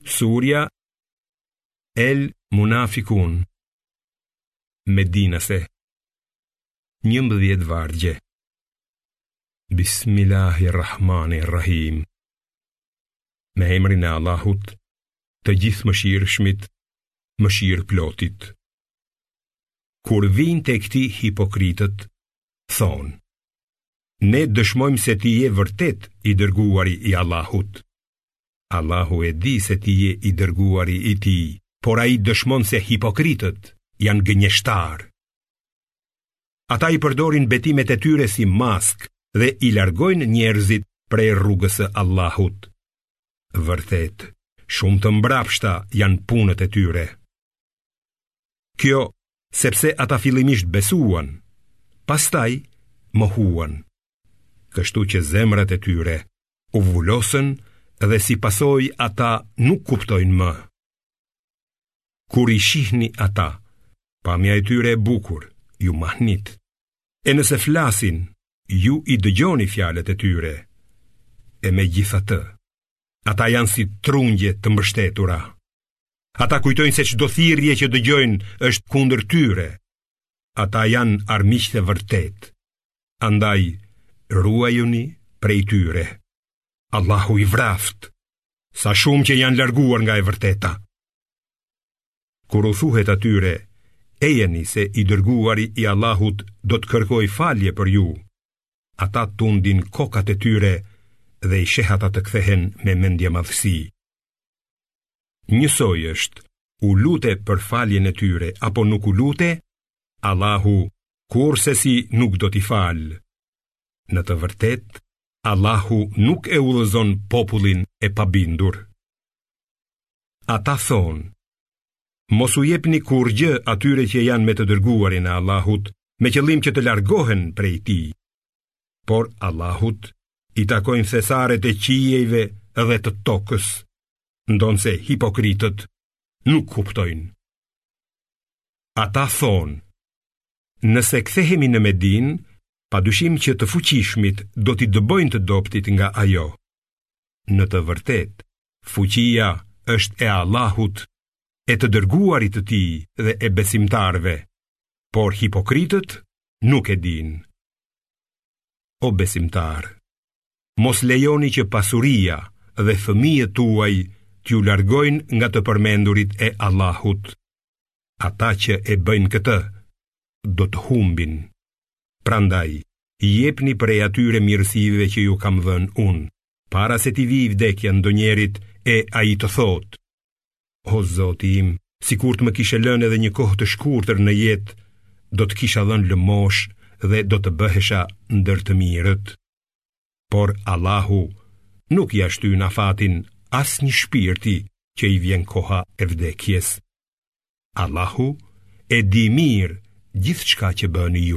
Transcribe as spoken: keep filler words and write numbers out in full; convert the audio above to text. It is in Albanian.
Surja El Munafikun, Medinase, njëmbëdhjetë vargje. Bismillahirrahmanirrahim. Me emrin e Allahut, të gjithë mëshirshmit, mëshirë plotit. Kur vinë te këti hipokritët, thonë: ne dëshmojmë se ti je vërtet i dërguari i Allahut. Allahu e di se ti je i dërguari i tij, por ai dëshmon se hipokritët janë gënjeshtarë. Ata i përdorin betimet e tyre si mask dhe i largojnë njerëzit prej rrugës së Allahut. Vërtet, shumë të mbrapshta janë punët e tyre. Kjo sepse ata fillimisht besuan, pastaj mohuan. Kështu që zemrat e tyre u vulosën dhe si pasojë ata nuk kuptojnë më. Kur i shihni ata, pamja e tyre e bukur ju mahnit, e nëse flasin, ju i dëgjoni fjalët e tyre. E megjithatë, ata janë si trungje të mbështetura. Ata kujtojnë se çdo thirrje që dëgjojnë është kundër tyre. Ata janë armiqtë e vërtet. Andaj ruajuni prej tyre. Allahu i vraft, sa shumë që janë larguar nga e vërteta. Kur u thuhet atyre, ejeni se i dërguari i Allahut do të kërkoj falje për ju, ata tundin kokat e tyre dhe i sheh ata të kthehen me mendje madhësi. Njësoj është, u lute për faljen e tyre apo nuk u lute, Allahu kurse si nuk do t'i falë. Në të vërtet, Allahu nuk e udhëzon popullin e pabindur. Ata thonë: mos u jepni kur gjë atyre që janë me të dërguarin e Allahut, me qëllim që të largohen prej tij. Por Allahut i takojnë thesaret e qiejve dhe të tokës, ndonse hipokritët nuk kuptojnë. Ata thonë: nëse kthehemi në Medinë, padyshim që të fuqishmit do t'i dëbojnë të doptit nga ajo. Në të vërtet, fuqia është e Allahut, e të dërguarit të tij dhe e besimtarve, por hipokritët nuk e dinë. O besimtar, mos lejoni që pasuria dhe fëmijët tuaj t'ju largojnë nga të përmendurit e Allahut. Ata që e bëjnë këtë, do të humbin. Prandaj, jepni prej atyre mirësive që ju kam dhënë unë, para se t'i vijë vdekja ndonjërit e ai të thotë: o Zoti im, sikur të më kishe lënë edhe një kohë të shkurtër në jetë, do të kisha dhënë lëmosh dhe do të bëhesha ndër të mirët. Por Allahu nuk ja shtyn afatin asnjë shpirti që i vjen koha e vdekjes. Allahu e di mirë gjithçka që bëni ju.